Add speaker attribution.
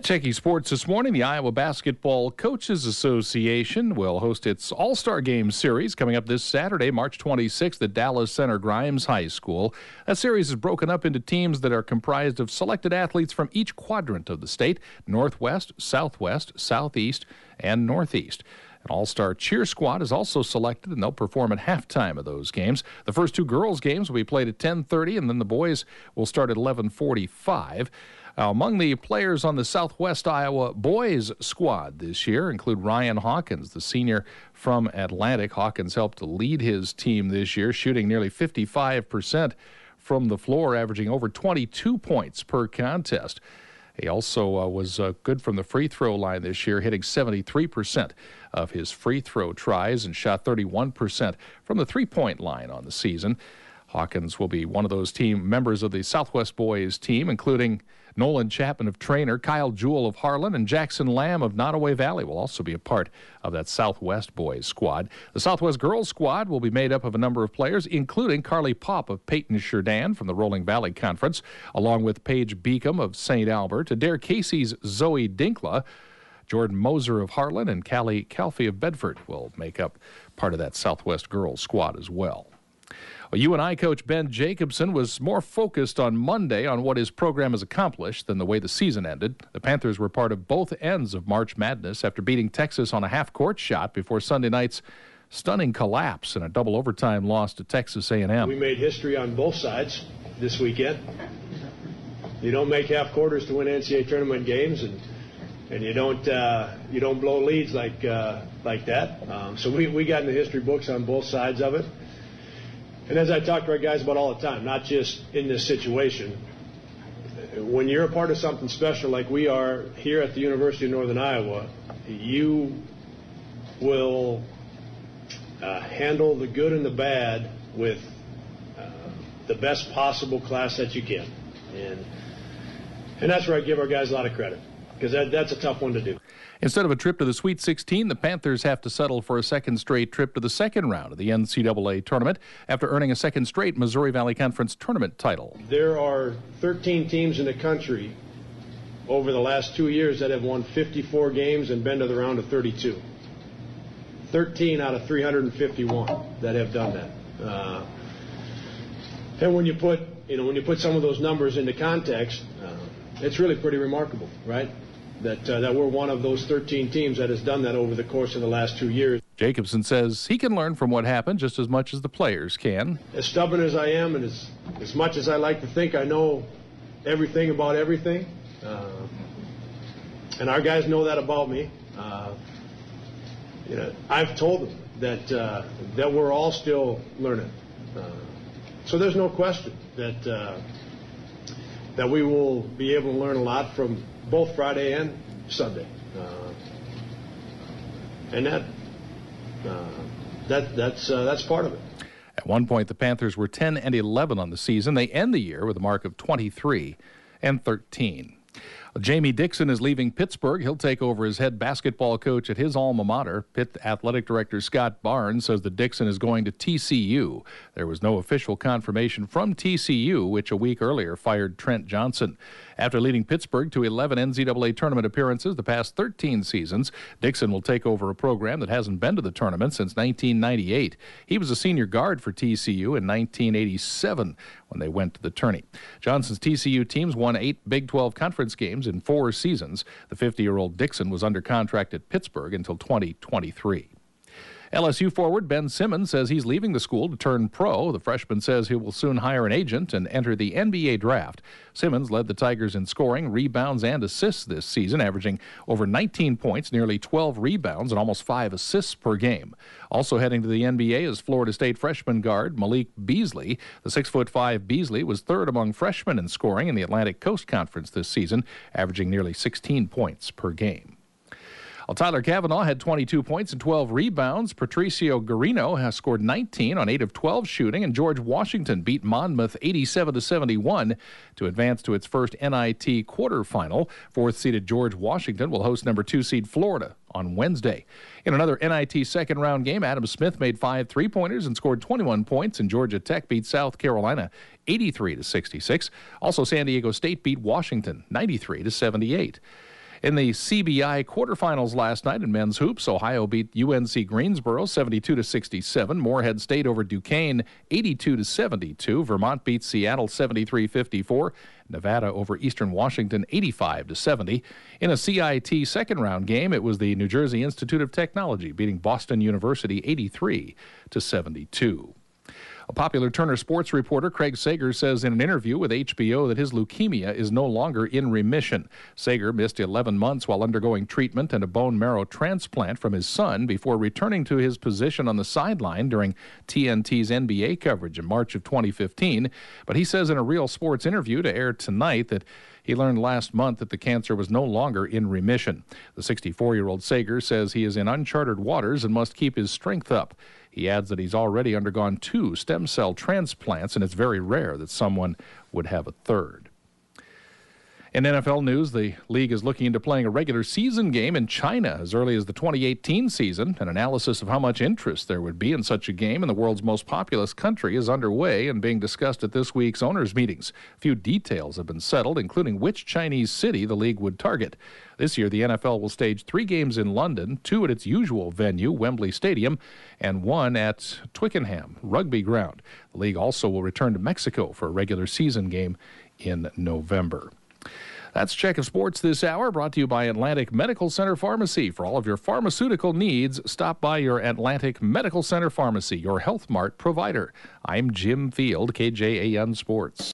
Speaker 1: Checking sports this morning, the Iowa Basketball Coaches Association will host its All-Star Game series coming up this Saturday, March 26th at Dallas Center Grimes High School. That series is broken up into teams that are comprised of selected athletes from each quadrant of the state: Northwest, Southwest, Southeast, and Northeast. An all-star cheer squad is also selected, and they'll perform at halftime of those games. The first two girls' games will be played at 10:30, and then the boys will start at 11:45. Among the players on the Southwest Iowa boys squad this year include Ryan Hawkins, the senior from Atlantic. Hawkins helped to lead his team this year, shooting nearly 55% from the floor, averaging over 22 points per contest. He also was good from the free throw line this year, hitting 73% of his free throw tries and shot 31% from the three-point line on the season. Hawkins will be one of those team members of the Southwest boys team, including Nolan Chapman of Trainer, Kyle Jewell of Harlan, and Jackson Lamb of Nottoway Valley will also be a part of that Southwest boys squad. The Southwest girls squad will be made up of a number of players, including Carly Popp of Peyton Sheridan from the Rolling Valley Conference, along with Paige Beacom of St. Albert, Adair Casey's Zoe Dinkla, Jordan Moser of Harlan, and Callie Calfee of Bedford will make up part of that Southwest girls squad as well. UNI coach Ben Jacobson was more focused on Monday on what his program has accomplished than the way the season ended. The Panthers were part of both ends of March Madness after beating Texas on a half-court shot before Sunday night's stunning collapse in a double overtime loss to Texas A&M.
Speaker 2: We made history on both sides this weekend. You don't make half quarters to win NCAA tournament games, and you don't blow leads like that. So we got in the history books on both sides of it. And as I talk to our guys about all the time, not just in this situation, when you're a part of something special like we are here at the University of Northern Iowa, you will handle the good and the bad with the best possible class that you can. And that's where I give our guys a lot of credit, because that's a tough one to do.
Speaker 1: Instead of a trip to the Sweet 16, the Panthers have to settle for a second straight trip to the second round of the NCAA tournament after earning a second straight Missouri Valley Conference tournament title.
Speaker 2: There are 13 teams in the country over the last 2 years that have won 54 games and been to the round of 32. 13 out of 351 that have done that. And when you put some of those numbers into context, it's really pretty remarkable, right? That we're one of those 13 teams that has done that over the course of the last 2 years.
Speaker 1: Jacobson says he can learn from what happened just as much as the players can.
Speaker 2: As stubborn as I am, and as much as I like to think I know everything about everything, and our guys know that about me, I've told them that we're all still learning. So there's no question that we will be able to learn a lot from both Friday and Sunday, and that's part of it.
Speaker 1: At one point, the Panthers were 10-11 on the season. They end the year with a mark of 23-13. Jamie Dixon is leaving Pittsburgh. He'll take over as head basketball coach at his alma mater. Pitt athletic director Scott Barnes says that Dixon is going to TCU. There was no official confirmation from TCU, which a week earlier fired Trent Johnson. After leading Pittsburgh to 11 NCAA tournament appearances the past 13 seasons, Dixon will take over a program that hasn't been to the tournament since 1998. He was a senior guard for TCU in 1987 when they went to the tourney. Johnson's TCU teams won 8 Big 12 conference games in 4 seasons. The 50-year-old Dixon was under contract at Pittsburgh until 2023. LSU forward Ben Simmons says he's leaving the school to turn pro. The freshman says he will soon hire an agent and enter the NBA draft. Simmons led the Tigers in scoring, rebounds, and assists this season, averaging over 19 points, nearly 12 rebounds, and almost 5 assists per game. Also heading to the NBA is Florida State freshman guard Malik Beasley. The 6'5" Beasley was third among freshmen in scoring in the Atlantic Coast Conference this season, averaging nearly 16 points per game. Well, Tyler Cavanaugh had 22 points and 12 rebounds. Patricio Garino has scored 19 on 8 of 12 shooting, and George Washington beat Monmouth 87-71 to advance to its first NIT quarterfinal. Fourth-seeded George Washington will host number 2 seed Florida on Wednesday. In another NIT second-round game, Adam Smith made 5 three-pointers and scored 21 points, and Georgia Tech beat South Carolina 83-66. Also, San Diego State beat Washington 93-78. In the CBI quarterfinals last night in men's hoops, Ohio beat UNC Greensboro 72-67. Morehead State over Duquesne 82-72. Vermont beat Seattle 73-54. Nevada over Eastern Washington 85-70. In a CIT second-round game, it was the New Jersey Institute of Technology beating Boston University 83-72. A popular Turner Sports reporter, Craig Sager, says in an interview with HBO that his leukemia is no longer in remission. Sager missed 11 months while undergoing treatment and a bone marrow transplant from his son before returning to his position on the sideline during TNT's NBA coverage in March of 2015. But he says in a Real Sports interview to air tonight that he learned last month that the cancer was no longer in remission. The 64-year-old Sager says he is in uncharted waters and must keep his strength up. He adds that he's already undergone 2 stem cell transplants, and it's very rare that someone would have a third. In NFL news, the league is looking into playing a regular season game in China as early as the 2018 season. An analysis of how much interest there would be in such a game in the world's most populous country is underway and being discussed at this week's owners' meetings. A few details have been settled, including which Chinese city the league would target. This year, the NFL will stage 3 games in London, 2 at its usual venue, Wembley Stadium, and 1 at Twickenham Rugby Ground. The league also will return to Mexico for a regular season game in November. That's Check of Sports this hour, brought to you by Atlantic Medical Center Pharmacy. For all of your pharmaceutical needs, stop by your Atlantic Medical Center Pharmacy, your Health Mart provider. I'm Jim Field, KJAN Sports.